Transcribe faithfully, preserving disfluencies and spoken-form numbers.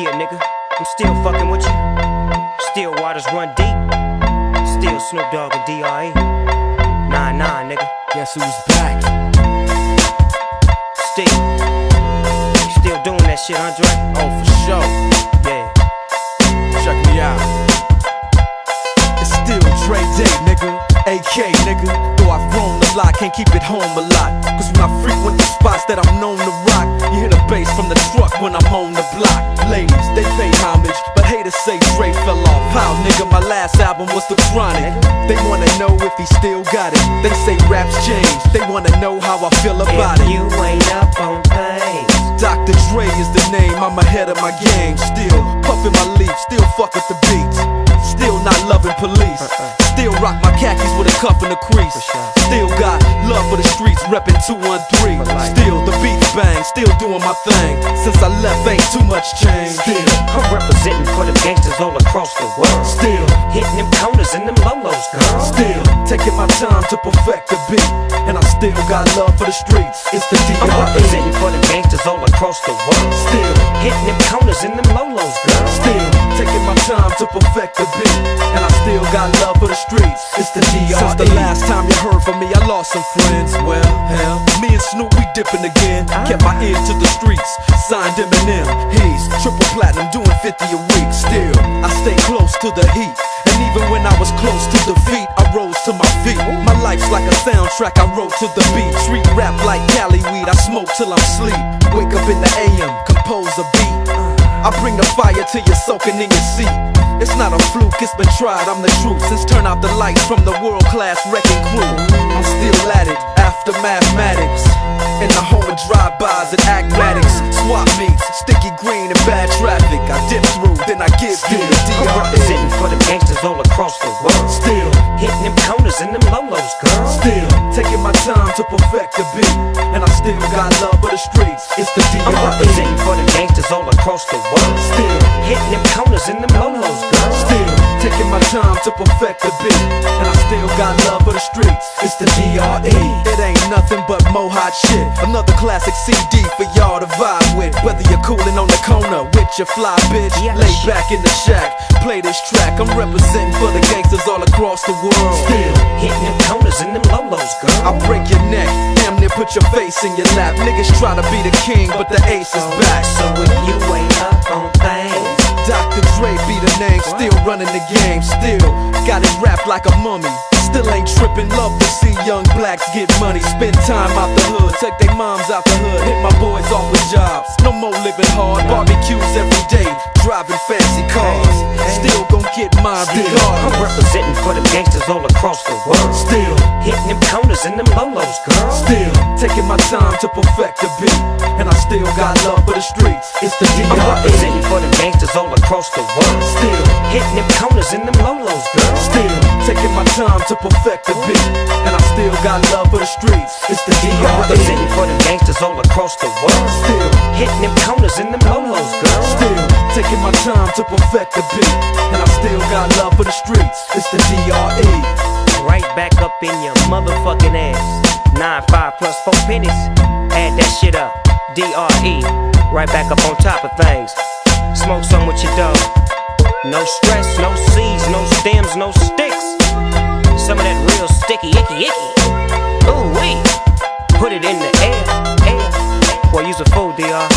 Yeah, nigga, I'm still fucking with you. Still waters run deep. Still Snoop Dogg and D R E. Nah, nah, nigga. Guess who's back? Still. Still doing that shit, Andre? Oh, for sure. Yeah. Check me out. It's still Dre Day, nigga. A K, nigga. Though I've grown a lot, can't keep it home a lot. Cause when I frequent the spots that I'm known to rock, you hear the bass from the truck when I'm on the block. Ladies, they pay homage, but haters say Dre fell off. How, nigga, my last album was The Chronic. They wanna know if he still got it. They say raps change, they wanna know how I feel about if it. You ain't up on things. Doctor Dre is the name, I'm ahead of my game. Still puffin' my leaf, still fuck with the beats. Still not loving police. Still rock my khakis with a cuff and a crease. Still got love for the streets, reppin' two one three. Still the beats bang, still doing my thing. Since I left ain't too much change. Still, I'm representing for the gangsters all across the world. Still hitting them corners and them lolos, girl. Still taking my time to perfect the beat. And I still got love for the streets. It's the D R E. I'm representing for the gangsters all across the world. Still hitting them corners and them lolos, girl. Still taking my time to perfect the beat. And I still got love for the streets. It's the D R E. Since the last time you heard from me, I lost some friends. Well, hell, me and Snoop, we dipping again. Kept my ear to the streets, signed Eminem. He's triple platinum, doing fifty a week. Still, I stay close to the heat. And even when I was close to defeat, I rose to my feet. My life's like a soundtrack, I wrote to the beat. Street rap like Cali weed, I smoke till I'm sleep. Wake up in the A M, compose a beat. I bring the fire till you're soaking in your seat. It's not a fluke, it's been tried, I'm the truth. Since turn out the lights from the world-class wrecking crew, I'm still at it, after mathematics. In the home of drive-bys and acmatics. Swap meets, sticky green and bad traffic. I dip through, then I give you the D R E. I'm representing for the gangsters all across the world. Still hitting them corners and them lolos, girl. Still taking my time to perfect the beat. And I still got love for the streets. It's the D R E. I'm representing for the gangsters all across the world. Still hitting them corners and them lolos, girl. Still taking my time to perfect the beat. And I still got love for the streets. It's the D R E. It ain't nothing but mo hot shit. Another classic C D for y'all to vibe with. Whether you're coolin' on the corner with your fly bitch, yeah, lay back in the shack, play this track. I'm representing for the gangsters all across the world. Still hitting them corners and them lolos, girl. I'll break your neck, damn near put your face in your lap. Niggas try to be the king, but the ace is back. So if you ain't up on things, Doctor Dre be the name, still running the game. Still got it wrapped like a mummy. Still ain't trippin', love to see young blacks get money. Spend time out the hood, take their moms out the hood. Hit my boys off with jobs, no more living hard. Barbecues every day, driving fancy cars. Still gon' get mine regardless. I'm representing for the gangsters all across the world. Still hitting them corners and them lolos, girl. Still taking my time to perfect the beat. And I still got love for the streets. It's the D R E. I'm representing for the gangsters all across the world. Still hitting them corners and them lolos, girl. Still taking my time to perfect the beat. And I still got love for the streets. It's the D R E. I'm representing for the gangsters all across the world. Still hitting them corners and them lolos, girl. Still taking my time to perfect the beat. And I still got love for the streets. It's the D R E. Right back up in your motherfucking ass. Nine five plus four pennies. Add that shit up. D R E. Right back up on top of things. Smoke some with your dog. No stress, no seeds, no stems, no sticks. Some of that real sticky, icky, icky. Ooh wee. Put it in the air, air. Boy, use a fool, D R